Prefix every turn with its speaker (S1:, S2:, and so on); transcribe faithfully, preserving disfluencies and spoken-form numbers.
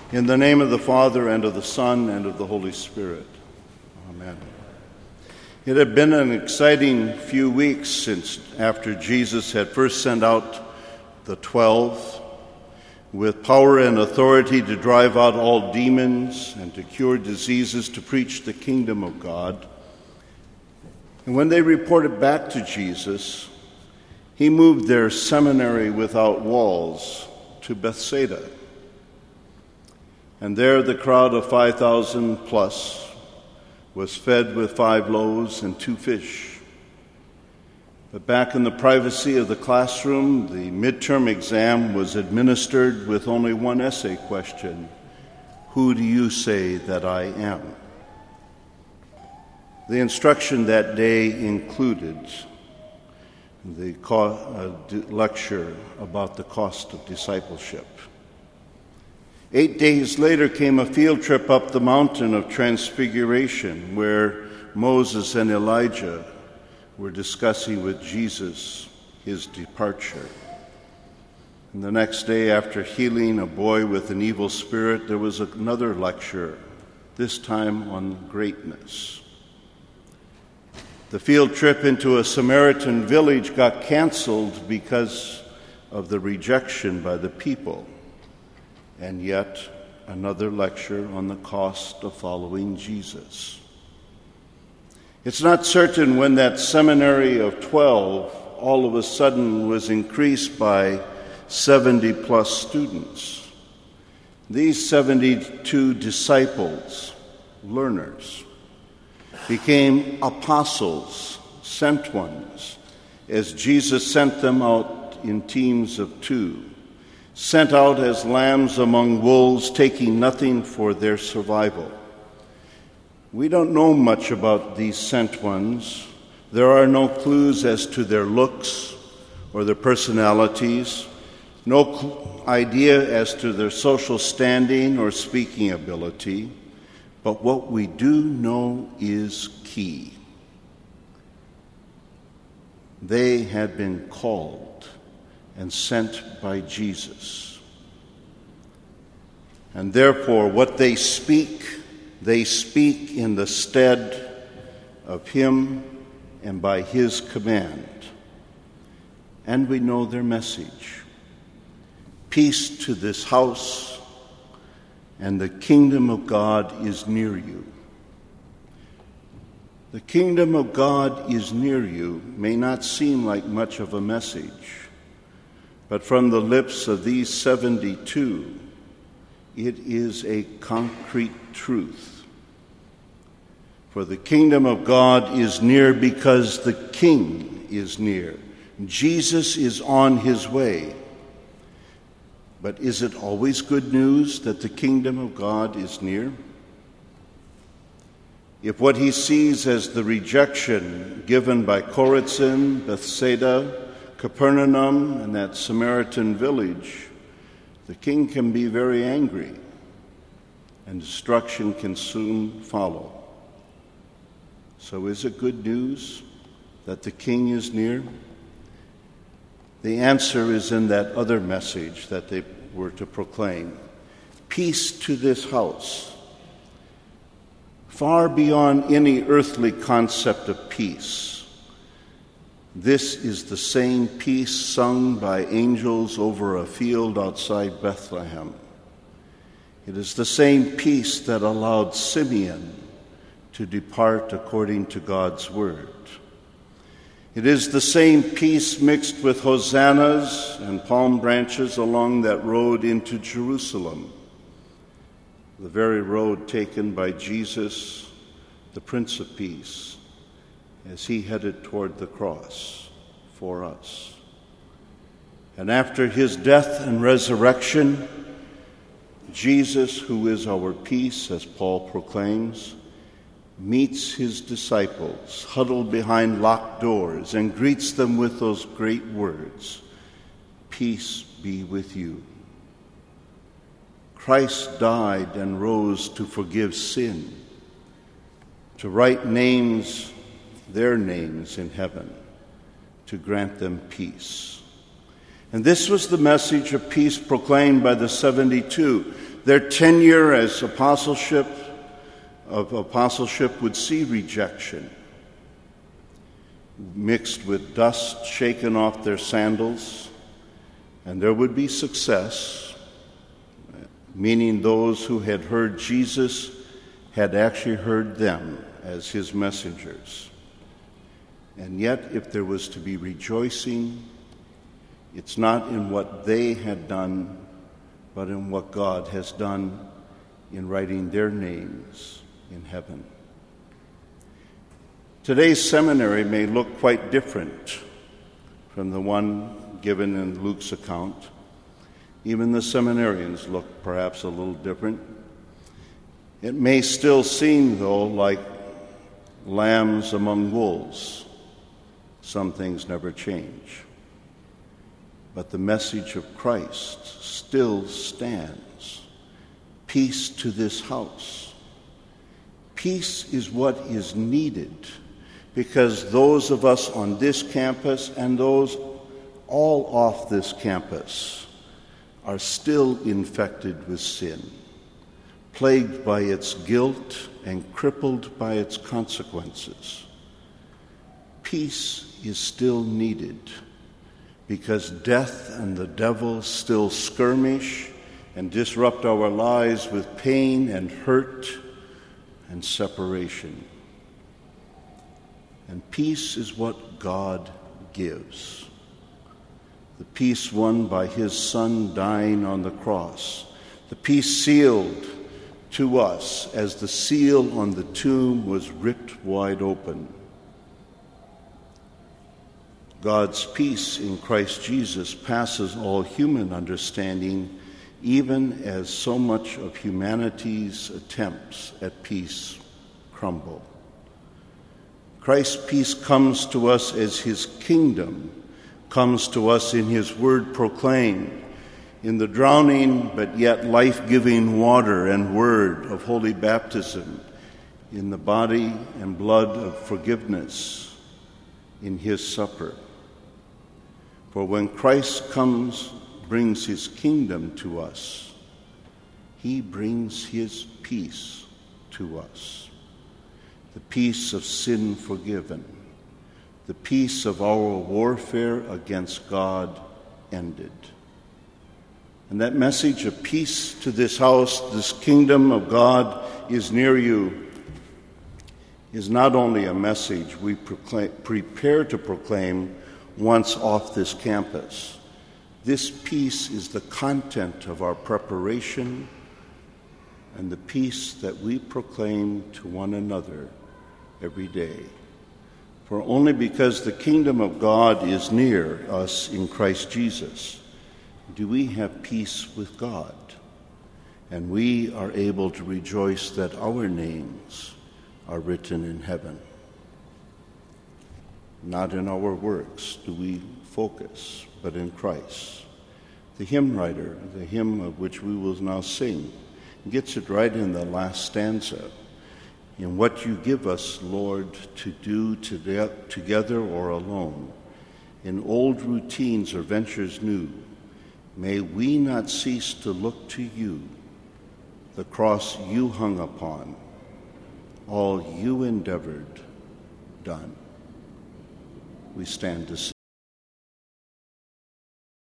S1: In the name of the Father, and of the Son, and of the Holy Spirit. Amen. It had been an exciting few weeks since after Jesus had first sent out the twelve with power and authority to drive out all demons and to cure diseases, to preach the kingdom of God. And when they reported back to Jesus, he moved their seminary without walls to Bethsaida. And there the crowd of five thousand plus was fed with five loaves and two fish. But back in the privacy of the classroom, the midterm exam was administered with only one essay question: who do you say that I am? The instruction that day included the co- uh, lecture about the cost of discipleship. Eight days later came a field trip up the mountain of Transfiguration, where Moses and Elijah were discussing with Jesus his departure. And the next day, after healing a boy with an evil spirit, there was another lecture, this time on greatness. The field trip into a Samaritan village got canceled because of the rejection by the people. And yet another lecture on the cost of following Jesus. It's not certain when that seminary of twelve all of a sudden was increased by seventy plus students. These seventy-two disciples, learners, became apostles, sent ones, as Jesus sent them out in teams of two, sent out as lambs among wolves, taking nothing for their survival. We don't know much about these sent ones. There are no clues as to their looks or their personalities, no cl- idea as to their social standing or speaking ability. But what we do know is key. They had been called and sent by Jesus. And therefore, what they speak, they speak in the stead of him and by his command. And we know their message: peace to this house, and the kingdom of God is near you. The kingdom of God is near you may not seem like much of a message, but from the lips of these seventy-two, it is a concrete truth. For the kingdom of God is near because the King is near. Jesus is on his way. But is it always good news that the kingdom of God is near? If what he sees as the rejection given by Chorazin, Bethsaida, Capernaum, and that Samaritan village, the king can be very angry, and destruction can soon follow. So is it good news that the king is near? The answer is in that other message that they were to proclaim: peace to this house. Far beyond any earthly concept of peace, this is the same peace sung by angels over a field outside Bethlehem. It is the same peace that allowed Simeon to depart according to God's word. It is the same peace mixed with hosannas and palm branches along that road into Jerusalem, the very road taken by Jesus, the Prince of Peace, as he headed toward the cross for us. And after his death and resurrection, Jesus, who is our peace, as Paul proclaims, meets his disciples huddled behind locked doors and greets them with those great words: peace be with you. Christ died and rose to forgive sin, to write names, their names in heaven, to grant them peace. And this was the message of peace proclaimed by the seventy-two. Their tenure as apostleship of apostleship would see rejection, mixed with dust shaken off their sandals, and there would be success, meaning those who had heard Jesus had actually heard them as his messengers. And yet, if there was to be rejoicing, it's not in what they had done, but in what God has done in writing their names in heaven. Today's seminary may look quite different from the one given in Luke's account. Even the seminarians look perhaps a little different. It may still seem, though, like lambs among wolves. Some things never change. But the message of Christ still stands. Peace to this house. Peace is what is needed, because those of us on this campus and those all off this campus are still infected with sin, plagued by its guilt and crippled by its consequences. Peace is still needed because death and the devil still skirmish and disrupt our lives with pain and hurt and separation. And peace is what God gives. The peace won by his Son dying on the cross. The peace sealed to us as the seal on the tomb was ripped wide open. God's peace in Christ Jesus passes all human understanding, even as so much of humanity's attempts at peace crumble. Christ's peace comes to us as his kingdom comes to us in his word proclaimed, in the drowning but yet life-giving water and word of holy baptism, in the body and blood of forgiveness, in his supper. For when Christ comes, brings his kingdom to us, he brings his peace to us. The peace of sin forgiven, the peace of our warfare against God ended. And that message of peace to this house, this kingdom of God is near you, is not only a message we proclaim, prepare to proclaim once off this campus. This peace is the content of our preparation and the peace that we proclaim to one another every day. For only because the kingdom of God is near us in Christ Jesus do we have peace with God, and we are able to rejoice that our names are written in heaven. Not in our works do we focus, but in Christ. The hymn writer, the hymn of which we will now sing, gets it right in the last stanza. In what you give us, Lord, to do together or alone, in old routines or ventures new, may we not cease to look to you, the cross you hung upon, all you endeavored done. We stand to sing.